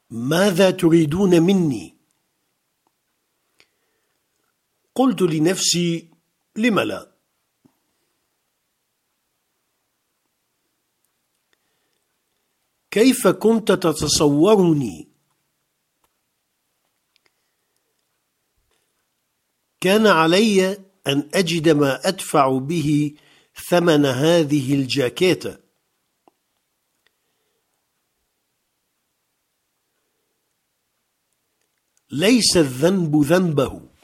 ماذا تريدون مني؟ قلت لنفسي: لم لا؟ كيف كنت تتصورني؟ كان علي أن أجد ما أدفع به ثمن هذه الجاكيتة. ليس الذنب ذنبه.